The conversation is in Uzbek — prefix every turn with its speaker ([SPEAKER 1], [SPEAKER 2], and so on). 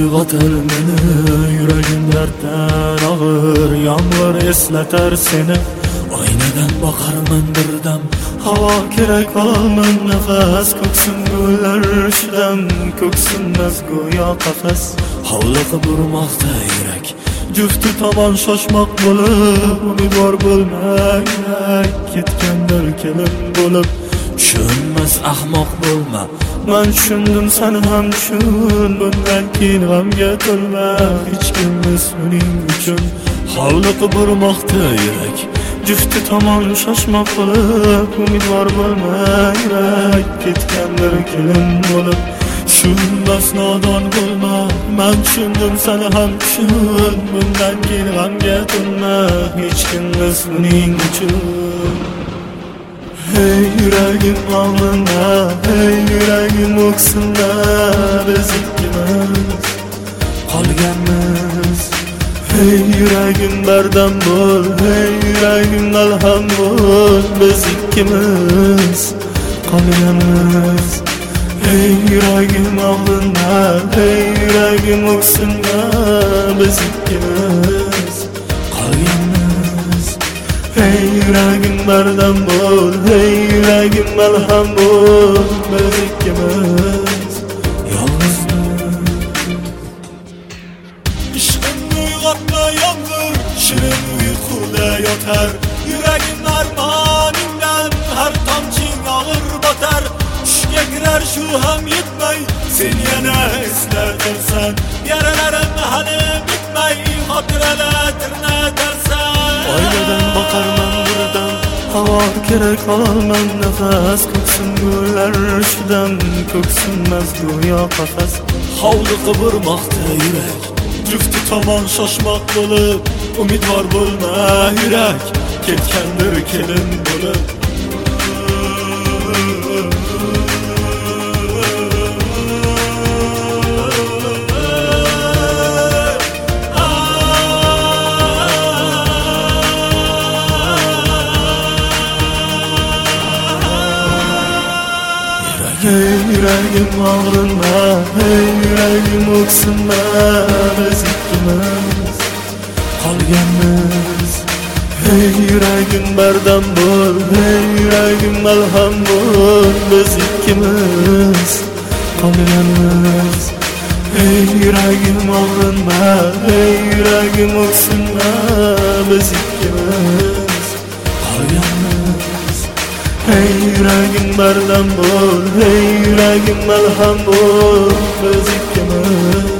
[SPEAKER 1] uyg'otar meni, yuragim darddan og'ir, yomg'ir eslatar seni. Oynadan boqarman birdam, havo kerak olman nafas, ko'ksim gullar shidam, ko'ksimmas go'yo qafas. Hovliqib urmoqda yurak, jufti tomon shoshmoq bo'lib, umidvor bo'lmay ketgandir kelin bo'lib. Tushunmas ahmoq bo'lma, men tushundim sen ham tushun, bundan keyin g'amga to'lma, hech kimmas uning uchun. Hovliqib urmoqda yurak, jufti tomon shoshmoq bo'lib, umidvor bo'lmay ketgandir kelin bo'lib. Tushunmas nodon bo'lma, men tushundim sen ham tushun, bundan keyin g'amga to'lma, hech kimmas uning uchun. Hey yuragim og'rima, hey yuragim o'ksinma, biz ikkimiz qolganmiz. Hey yuragim bardam bo'l, hey yuragim malham bo'l, biz ikkimiz qolganmiz. Hey yuragim og'rima, hey yuragim o'ksinma, biz ikkimiz qolganmiz. Hey yuragim bardam bo'l, hey yuragim malham bo'l, biz ikkimiz yolg'izmiz. Ishqimni uyg'otma yomg'ir, shirin uyquda yotar, yuragim armoningdan har tomching og'ir botar. Tushga kirar shu ham yetmay, sen yana eslatarsan, yaralarim hali bitmay, xotiralar tirnatarsan. Oynadan boqarman birdam, havo kerak ololman nafas, ko'ksim gullar shidam, ko'ksimmas go'yo qafas. Hovliqib urmoqda yurak, jufti tomon shoshmoq bo'lib, umidvor bo'lma yurak, ketgandir kelin bo'lib. Hey yuragim og'rima, hey yuragim o'ksinma, biz ikkimiz qolganmiz. Hey yuragim bardam bo'l, hey yuragim malham bo'l, biz ikkimiz qolganmiz. Hey yuragim og'rima, hey yuragim o'ksinma, biz ikkimiz qolganmiz. Hey yuragim bardam bo'l, hey yuragim malham bo'l, biz ikkimiz